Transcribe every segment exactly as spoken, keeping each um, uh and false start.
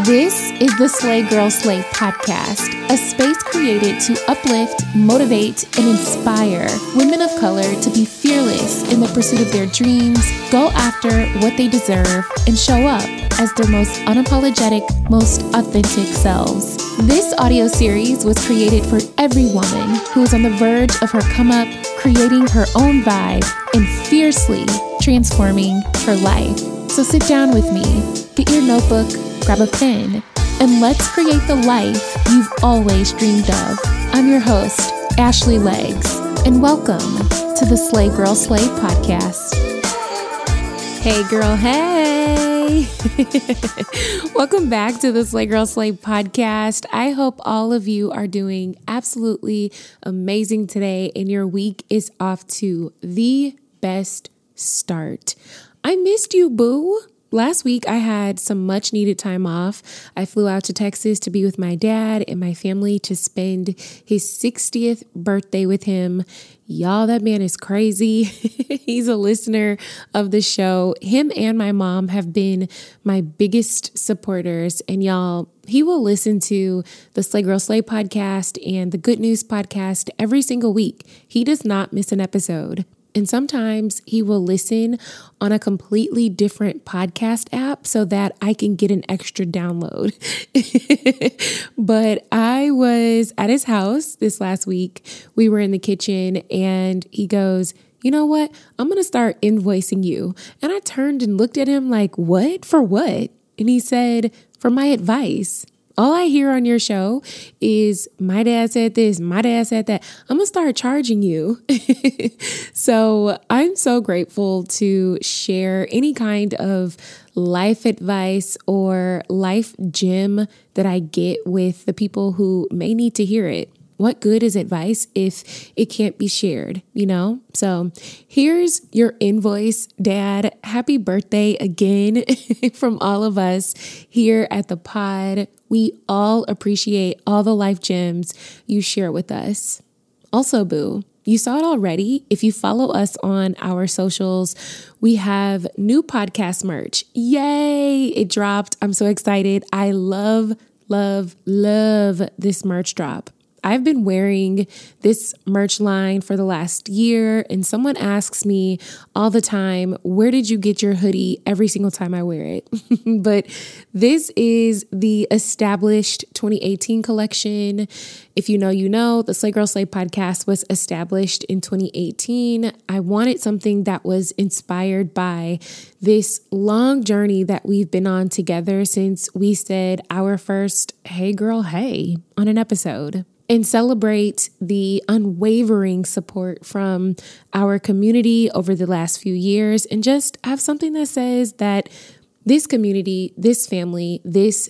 This is the Slay Girl Slay podcast, a space created to uplift, motivate, and inspire women of color to be fearless in the pursuit of their dreams, go after what they deserve, and show up as their most unapologetic, most authentic selves. This audio series was created for every woman who is on the verge of her come up, creating her own vibe, and fiercely transforming her life. So sit down with me, get your notebook, grab a pen, and let's create the life you've always dreamed of. I'm your host, Ashley Legs, and welcome to the Slay Girl Slay podcast. Hey girl, hey! Welcome back to the Slay Girl Slay podcast. I hope all of you are doing absolutely amazing today and your week is off to the best start. I missed you, boo. Last week, I had some much needed time off. I flew out to Texas to be with my dad and my family to spend his sixtieth birthday with him. Y'all, that man is crazy. He's a listener of the show. Him and my mom have been my biggest supporters. And y'all, he will listen to the Slay Girl Slay podcast and the Good News podcast every single week. He does not miss an episode. And sometimes he will listen on a completely different podcast app so that I can get an extra download. But I was at his house this last week. We were in the kitchen and he goes, you know what? I'm going to start invoicing you. And I turned and looked at him like, what? For what? And he said, for my advice. All I hear on your show is my dad said this, my dad said that. I'm going to start charging you. So I'm so grateful to share any kind of life advice or life gem that I get with the people who may need to hear it. What good is advice if it can't be shared, you know? So here's your invoice, Dad. Happy birthday again from all of us here at the pod. We all appreciate all the life gems you share with us. Also, boo, you saw it already. If you follow us on our socials, we have new podcast merch. Yay! It dropped. I'm so excited. I love, love, love this merch drop. I've been wearing this merch line for the last year, and someone asks me all the time, where did you get your hoodie every single time I wear it? But this is the established twenty eighteen collection. If you know, you know, the Slay Girl Slay podcast was established in twenty eighteen. I wanted something that was inspired by this long journey that we've been on together since we said our first hey girl, hey on an episode. And celebrate the unwavering support from our community over the last few years and just have something that says that this community, this family, this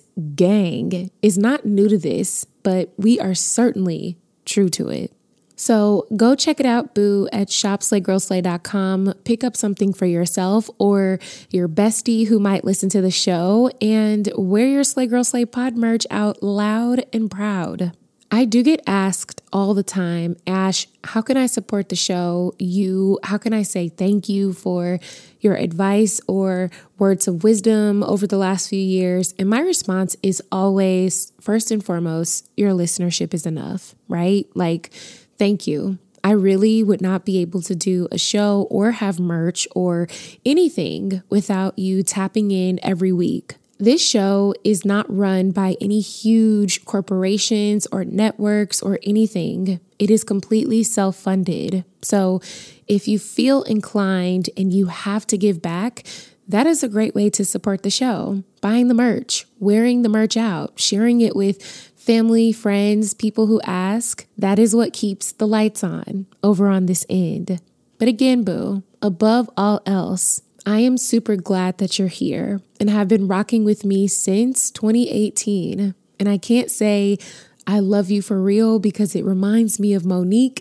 gang is not new to this, but we are certainly true to it. So go check it out, boo, at shop slay girl slay dot com. Pick up something for yourself or your bestie who might listen to the show and wear your Slay Girl Slay pod merch out loud and proud. I do get asked all the time, Ash, how can I support the show? You, how can I say thank you for your advice or words of wisdom over the last few years? And my response is always, first and foremost, your listenership is enough, right? Like, thank you. I really would not be able to do a show or have merch or anything without you tapping in every week. This show is not run by any huge corporations or networks or anything. It is completely self-funded. So if you feel inclined and you have to give back, that is a great way to support the show. Buying the merch, wearing the merch out, sharing it with family, friends, people who ask. That is what keeps the lights on over on this end. But again, boo, above all else, I am super glad that you're here and have been rocking with me since twenty eighteen. And I can't say I love you for real because it reminds me of Monique,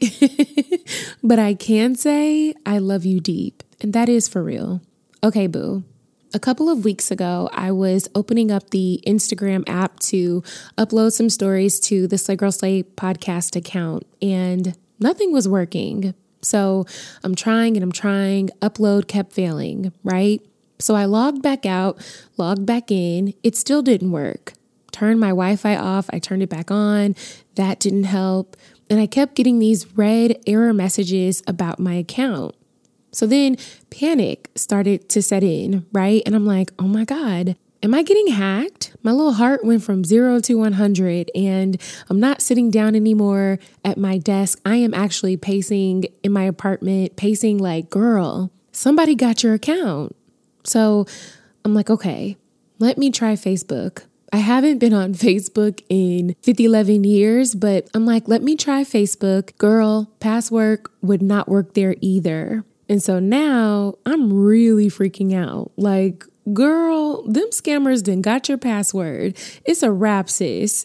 but I can say I love you deep. And that is for real. Okay, boo. A couple of weeks ago, I was opening up the Instagram app to upload some stories to the Slay Girl Slay podcast account, and nothing was working. So I'm trying and I'm trying, upload kept failing, right? So I logged back out, logged back in. It still didn't work. turned my Wi-Fi off. I turned it back on. That didn't help. And I kept getting these red error messages about my account. So then panic started to set in, right? And I'm like, oh my God, am I getting hacked? My little heart went from zero to one hundred, and I'm not sitting down anymore at my desk. I am actually pacing in my apartment, pacing like, girl, somebody got your account. So I'm like, okay, let me try Facebook. I haven't been on Facebook in fifty, eleven years, but I'm like, let me try Facebook. Girl, password would not work there either. And so now I'm really freaking out. Like, girl, them scammers done got your password. It's a wrap, sis.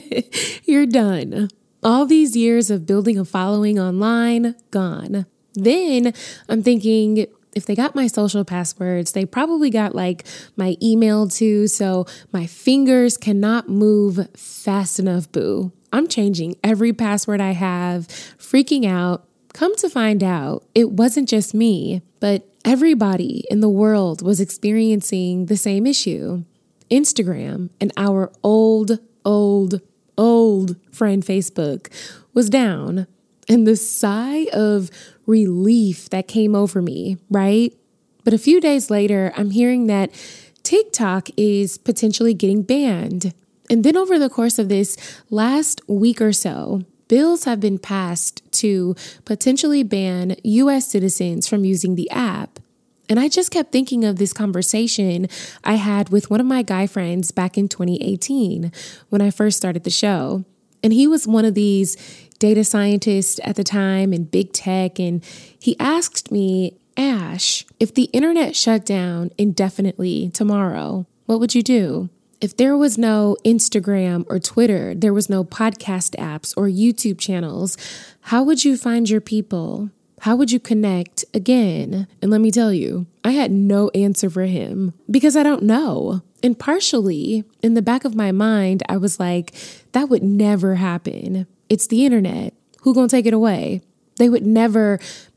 You're done. All these years of building a following online, gone. Then I'm thinking, if they got my social passwords, they probably got like my email too. So my fingers cannot move fast enough, boo. I'm changing every password I have, freaking out. Come to find out, it wasn't just me, but everybody in the world was experiencing the same issue. Instagram and our old, old, old friend Facebook was down. And the sigh of relief that came over me, right? But a few days later, I'm hearing that TikTok is potentially getting banned. And then over the course of this last week or so, bills have been passed to potentially ban U S citizens from using the app. And I just kept thinking of this conversation I had with one of my guy friends back in twenty eighteen when I first started the show. And he was one of these data scientists at the time in big tech. And he asked me, Ash, if the internet shut down indefinitely tomorrow, what would you do? If there was no Instagram or Twitter, there was no podcast apps or YouTube channels, how would you find your people? How would you connect again? And let me tell you, I had no answer for him because I don't know. And partially in the back of my mind, I was like, that would never happen. It's the internet. Who gonna take it away? They would never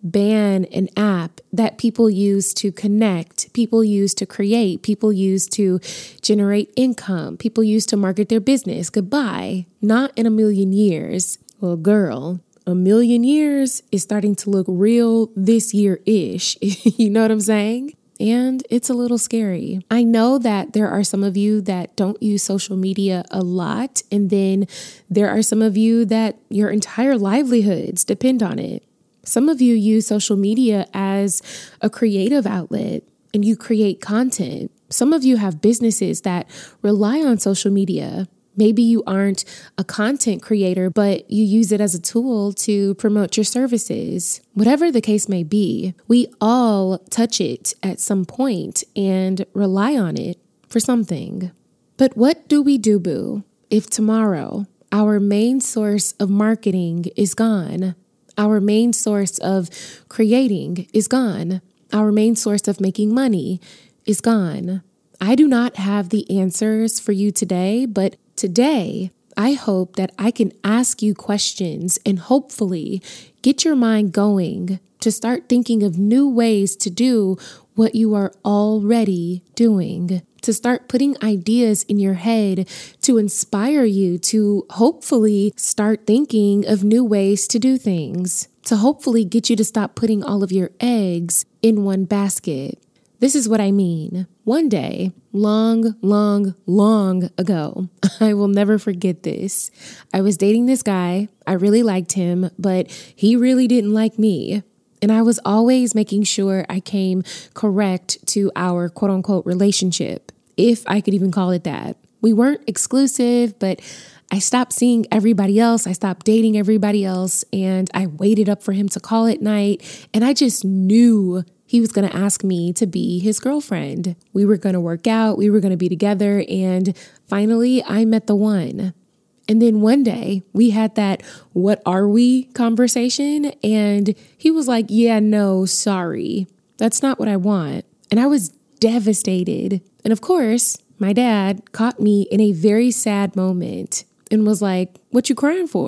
ban an app that people use to connect, people use to create, people use to generate income, people use to market their business. Goodbye. Not in a million years. Well, girl, a million years is starting to look real this year-ish. You know what I'm saying? And it's a little scary. I know that there are some of you that don't use social media a lot. And then there are some of you that your entire livelihoods depend on it. Some of you use social media as a creative outlet and you create content. Some of you have businesses that rely on social media. Maybe you aren't a content creator, but you use it as a tool to promote your services. Whatever the case may be, we all touch it at some point and rely on it for something. But what do we do, boo, if tomorrow our main source of marketing is gone? Our main source of creating is gone. Our main source of making money is gone. I do not have the answers for you today, but today, I hope that I can ask you questions and hopefully get your mind going to start thinking of new ways to do what you are already doing, to start putting ideas in your head to inspire you to hopefully start thinking of new ways to do things, to hopefully get you to stop putting all of your eggs in one basket. This is what I mean. One day, long, long, long ago, I will never forget this. I was dating this guy. I really liked him, but he really didn't like me. And I was always making sure I came correct to our quote unquote relationship, if I could even call it that. We weren't exclusive, but I stopped seeing everybody else. I stopped dating everybody else. And I waited up for him to call at night. And I just knew he was going to ask me to be his girlfriend. We were going to work out. We were going to be together. And finally, I met the one. And then one day we had that "what are we" conversation. And he was like, yeah, no, sorry. That's not what I want. And I was devastated. And of course, my dad caught me in a very sad moment and was like, what you crying for?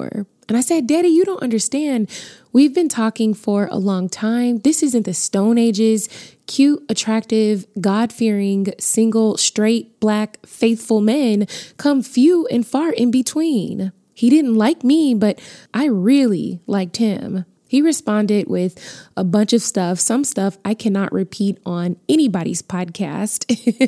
And I said, Daddy, you don't understand. We've been talking for a long time. This isn't the Stone Ages. Cute, attractive, God-fearing, single, straight, black, faithful men come few and far in between. He didn't like me, but I really liked him. He responded with a bunch of stuff, some stuff I cannot repeat on anybody's podcast.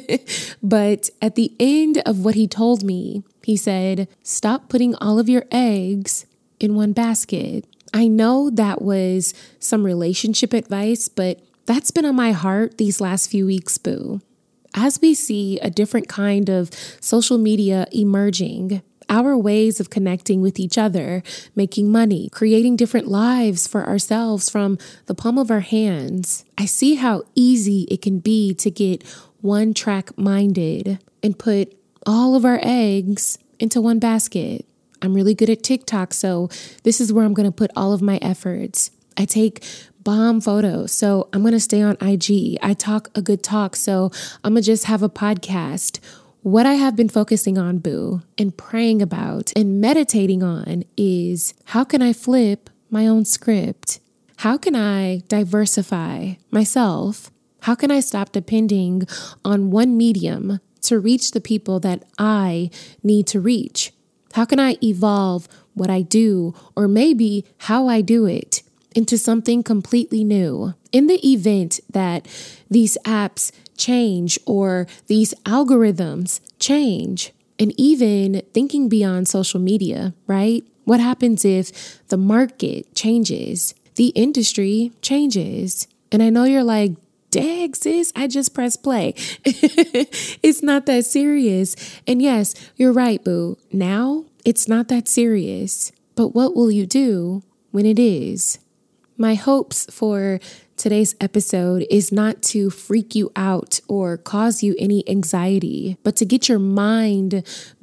But at the end of what he told me, he said, stop putting all of your eggs in one basket. I know that was some relationship advice, but that's been on my heart these last few weeks, boo. As we see a different kind of social media emerging, our ways of connecting with each other, making money, creating different lives for ourselves from the palm of our hands, I see how easy it can be to get one track minded and put all of our eggs into one basket. I'm really good at TikTok, so this is where I'm going to put all of my efforts. I take bomb photos, so I'm going to stay on I G. I talk a good talk, so I'm going to just have a podcast. What I have been focusing on, boo, and praying about and meditating on is how can I flip my own script? How can I diversify myself? How can I stop depending on one medium to reach the people that I need to reach? How can I evolve what I do, or maybe how I do it, into something completely new? In the event that these apps change or these algorithms change, and even thinking beyond social media, right? What happens if the market changes, the industry changes? And I know you're like, dang, sis, I just pressed play. It's not that serious. And yes, you're right, boo. Now it's not that serious. But what will you do when it is? My hopes for today's episode is not to freak you out or cause you any anxiety, but to get your mind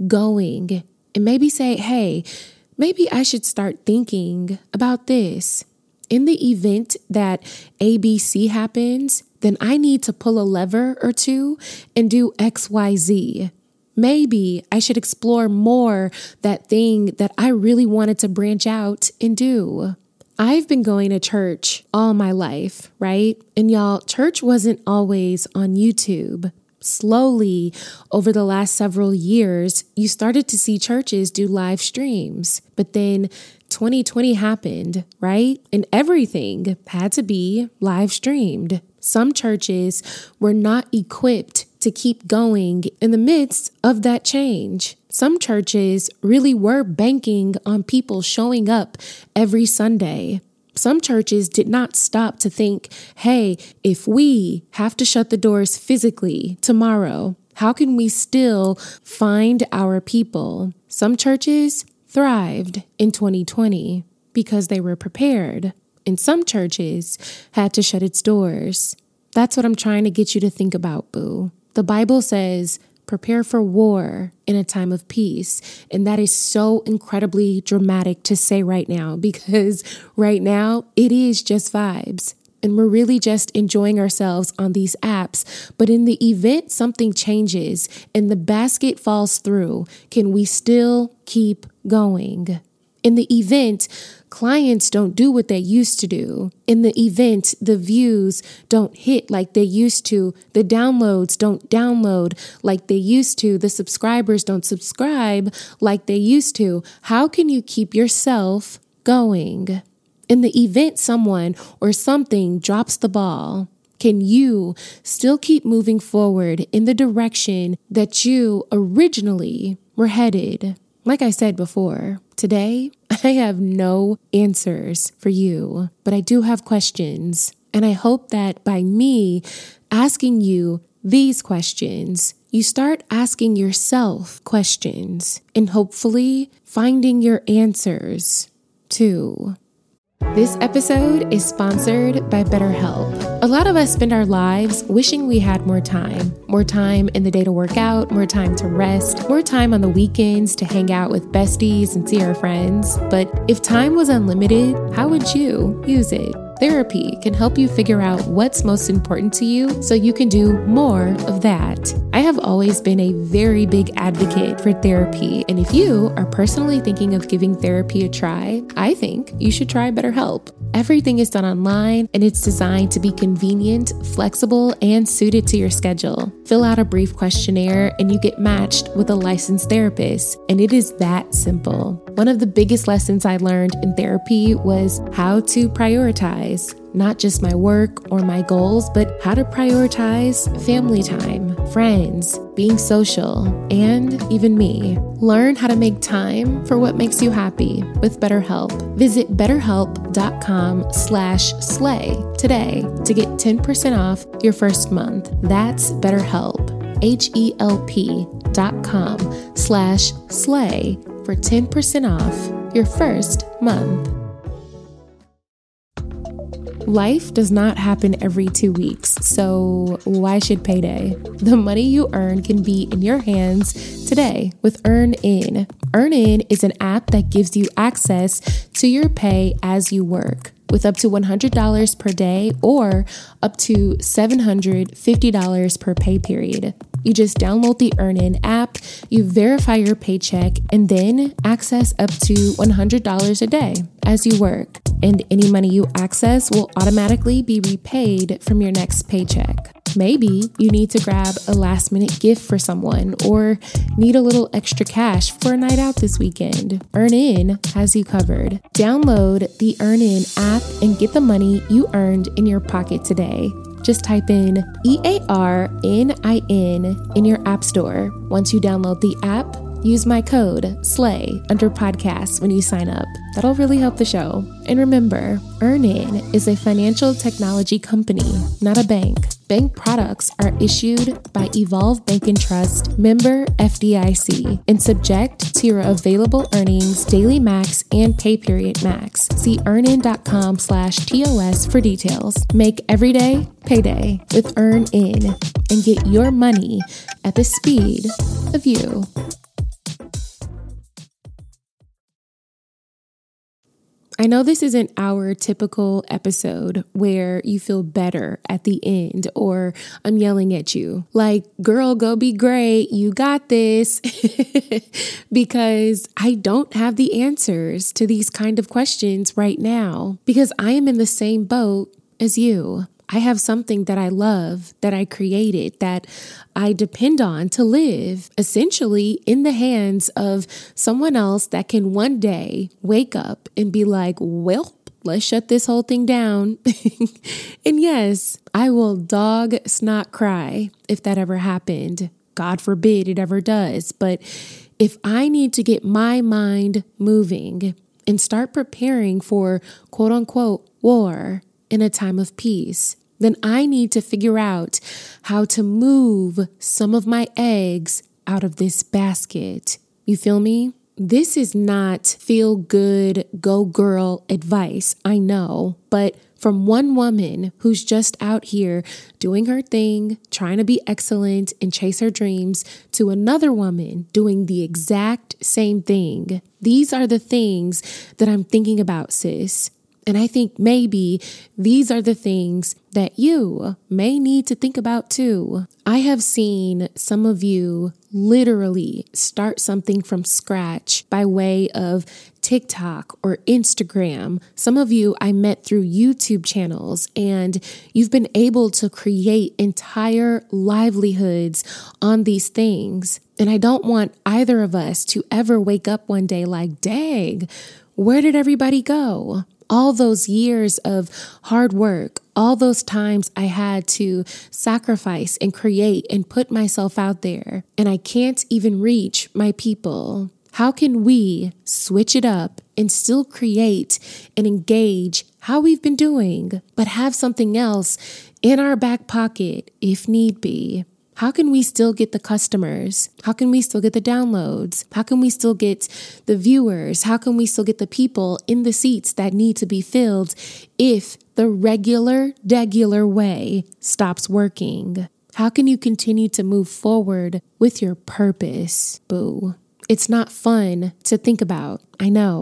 going and maybe say, hey, maybe I should start thinking about this. In the event that A B C happens, then I need to pull a lever or two and do X Y Z. Maybe I should explore more that thing that I really wanted to branch out and do. I've been going to church all my life, right? And y'all, church wasn't always on YouTube. Slowly, over the last several years, you started to see churches do live streams. But then twenty twenty happened, right? And everything had to be live streamed. Some churches were not equipped to keep going in the midst of that change. Some churches really were banking on people showing up every Sunday. Some churches did not stop to think, hey, if we have to shut the doors physically tomorrow, how can we still find our people? Some churches thrived in twenty twenty because they were prepared, and some churches had to shut its doors. That's what I'm trying to get you to think about, boo. The Bible says, prepare for war in a time of peace. And that is so incredibly dramatic to say right now, because right now it is just vibes. And we're really just enjoying ourselves on these apps. But in the event something changes and the basket falls through, can we still keep going? In the event clients don't do what they used to do, in the event the views don't hit like they used to, the downloads don't download like they used to, the subscribers don't subscribe like they used to, how can you keep yourself going? In the event someone or something drops the ball, can you still keep moving forward in the direction that you originally were headed? Like I said before, today I have no answers for you, but I do have questions. And I hope that by me asking you these questions, you start asking yourself questions and hopefully finding your answers too. This episode is sponsored by BetterHelp. A lot of us spend our lives wishing we had more time. More time in the day to work out, more time to rest, more time on the weekends to hang out with besties and see our friends. But if time was unlimited, how would you use it? Therapy can help you figure out what's most important to you so you can do more of that. I have always been a very big advocate for therapy, and if you are personally thinking of giving therapy a try, I think you should try BetterHelp. Everything is done online, and it's designed to be convenient, flexible, and suited to your schedule. Fill out a brief questionnaire, and you get matched with a licensed therapist, and it is that simple. One of the biggest lessons I learned in therapy was how to prioritize. Not just my work or my goals, but how to prioritize family time, friends, being social, and even me. Learn how to make time for what makes you happy with BetterHelp. Visit betterhelp.com slash slay today to get ten percent off your first month. That's BetterHelp, H-E-L-P dot com slash slay for ten percent off your first month. Life does not happen every two weeks, so why should payday? The money you earn can be in your hands today with EarnIn. EarnIn is an app that gives you access to your pay as you work, with up to one hundred dollars per day or up to seven hundred fifty dollars per pay period. You just download the EarnIn app, you verify your paycheck, and then access up to one hundred dollars a day as you work. And any money you access will automatically be repaid from your next paycheck. Maybe you need to grab a last minute gift for someone or need a little extra cash for a night out this weekend. EarnIn has you covered. Download the EarnIn app and get the money you earned in your pocket today. Just type in E A R N I N in your app store. Once you download the app, use my code SLAY under podcasts when you sign up. That'll really help the show. And remember, EarnIn is a financial technology company, not a bank. Bank products are issued by Evolve Bank and Trust, member F D I C, and subject to your available earnings, daily max, and pay period max. See earnin.com slash TOS for details. Make every day payday with EarnIn and get your money at the speed of you. I know this isn't our typical episode where you feel better at the end or I'm yelling at you like, girl, go be great. You got this. Because I don't have the answers to these kind of questions right now because I am in the same boat as you. I have something that I love, that I created, that I depend on to live, essentially in the hands of someone else that can one day wake up and be like, well, let's shut this whole thing down. And yes, I will dog snot cry if that ever happened. God forbid it ever does. But if I need to get my mind moving and start preparing for quote unquote war, in a time of peace, then I need to figure out how to move some of my eggs out of this basket. You feel me? This is not feel good, go girl advice, I know, but from one woman who's just out here doing her thing, trying to be excellent and chase her dreams, to another woman doing the exact same thing. These are the things that I'm thinking about, sis. And I think maybe these are the things that you may need to think about too. I have seen some of you literally start something from scratch by way of TikTok or Instagram. Some of you I met through YouTube channels, and you've been able to create entire livelihoods on these things. And I don't want either of us to ever wake up one day like, dang, where did everybody go? All those years of hard work, all those times I had to sacrifice and create and put myself out there, and I can't even reach my people. How can we switch it up and still create and engage how we've been doing, but have something else in our back pocket if need be? How can we still get the customers? How can we still get the downloads? How can we still get the viewers? How can we still get the people in the seats that need to be filled if the regular, degular way stops working? How can you continue to move forward with your purpose, boo? It's not fun to think about, I know,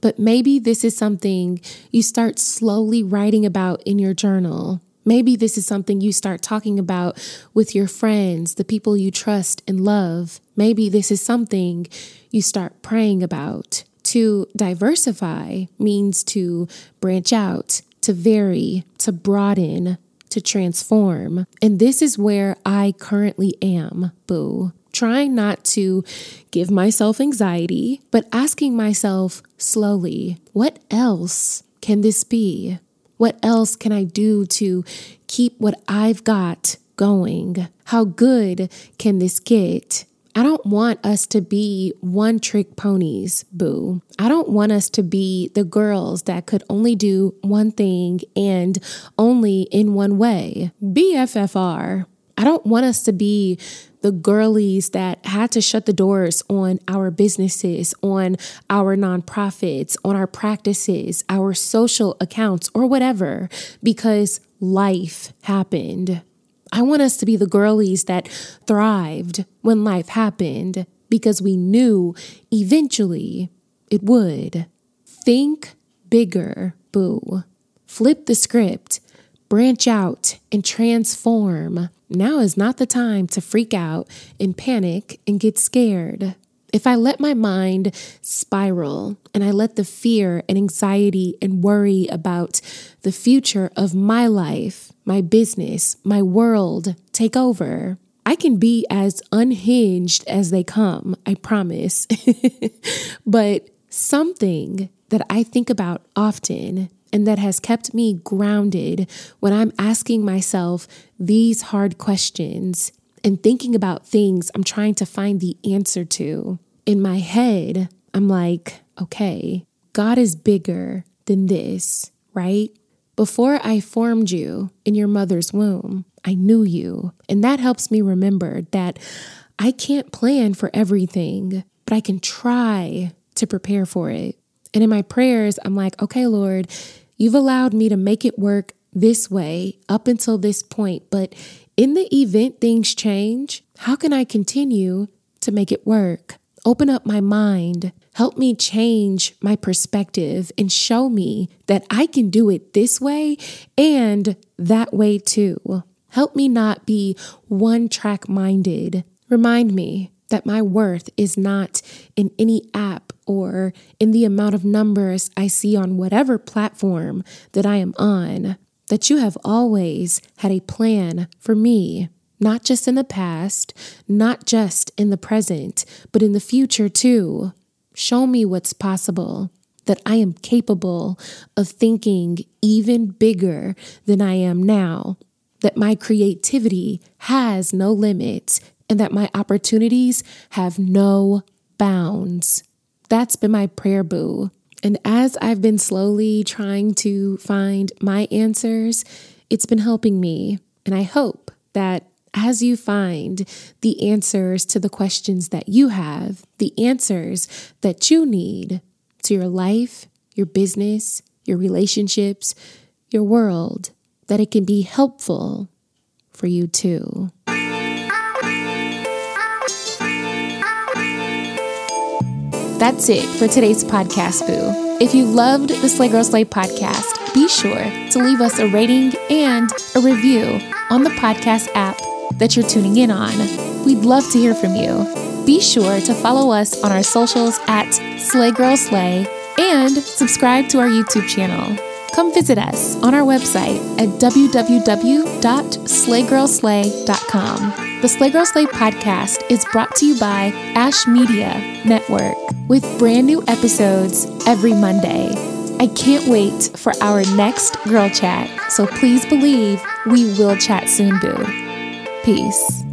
But maybe this is something you start slowly writing about in your journal. Maybe this is something you start talking about with your friends, the people you trust and love. Maybe this is something you start praying about. To diversify means to branch out, to vary, to broaden, to transform. And this is where I currently am, boo. Trying not to give myself anxiety, but asking myself slowly, what else can this be? What else can I do to keep what I've got going? How good can this get? I don't want us to be one trick ponies, boo. I don't want us to be the girls that could only do one thing and only in one way. B F F R. I don't want us to be the girlies that had to shut the doors on our businesses, on our nonprofits, on our practices, our social accounts, or whatever, because life happened. I want us to be the girlies that thrived when life happened because we knew eventually it would. Think bigger, boo. Flip the script, branch out, and transform. Now is not the time to freak out and panic and get scared. If I let my mind spiral and I let the fear and anxiety and worry about the future of my life, my business, my world take over, I can be as unhinged as they come, I promise. But something that I think about often and that has kept me grounded when I'm asking myself these hard questions and thinking about things I'm trying to find the answer to. In my head, I'm like, okay, God is bigger than this, right? Before I formed you in your mother's womb, I knew you. And that helps me remember that I can't plan for everything, but I can try to prepare for it. And in my prayers, I'm like, okay, Lord, you've allowed me to make it work this way up until this point. But in the event things change, how can I continue to make it work? Open up my mind. Help me change my perspective and show me that I can do it this way and that way too. Help me not be one-track minded. Remind me that my worth is not in any app or in the amount of numbers I see on whatever platform that I am on, that you have always had a plan for me, not just in the past, not just in the present, but in the future too. Show me what's possible, that I am capable of thinking even bigger than I am now, that my creativity has no limits, and that my opportunities have no bounds. That's been my prayer, boo. And as I've been slowly trying to find my answers, it's been helping me. And I hope that as you find the answers to the questions that you have, the answers that you need to your life, your business, your relationships, your world, that it can be helpful for you too. That's it for today's podcast, boo. If you loved the Slay Girl Slay podcast, be sure to leave us a rating and a review on the podcast app that you're tuning in on. We'd love to hear from you. Be sure to follow us on our socials at Slay Girl Slay and subscribe to our YouTube channel. Come visit us on our website at w w w dot slay girl slay dot com. The Slay Girl Slay podcast is brought to you by Ash Media Network with brand new episodes every Monday. I can't wait for our next girl chat, so please believe we will chat soon, boo. Peace.